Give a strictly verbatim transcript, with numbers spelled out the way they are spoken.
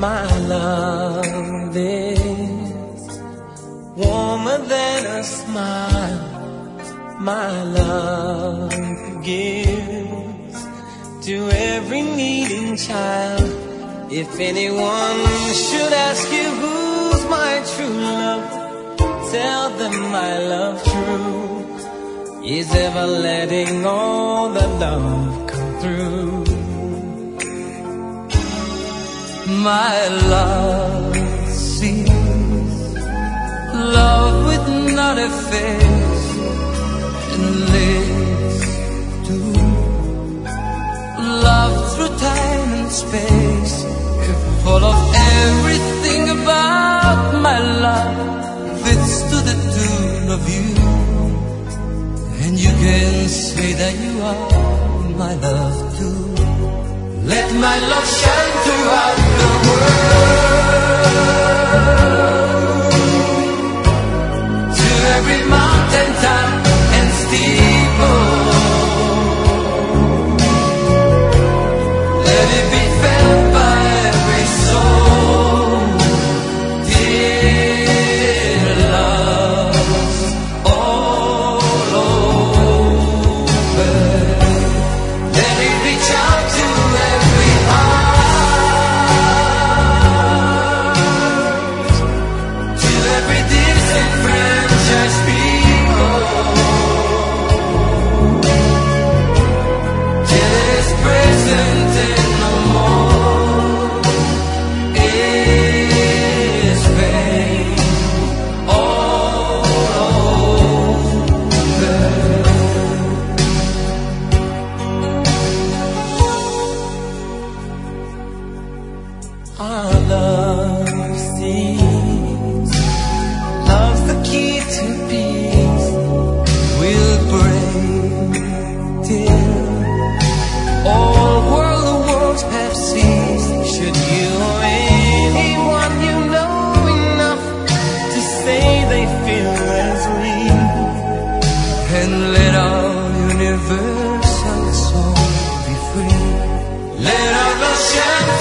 My love is warmer than a smile. My love gives to every needing child. If anyone should ask you who's my true love, tell them my love true is ever letting all the love come through. My love sees love with not a face and lives to love through time and space. Full of everything about my love fits to the tune of you, and you can say that you are my love too. Let my love shine throughout the world, to every mountain top and steeple. Let it be felt by every soul. Dear love, all over. Let it reach out to every heart, to every disenfranchised people, till it is present and no more is vain. All over. Our love sees love's the key to peace. We'll break till all world wars have ceased. Should you or anyone you know enough to say they feel as we, and let our universal soul be free. Let our love shine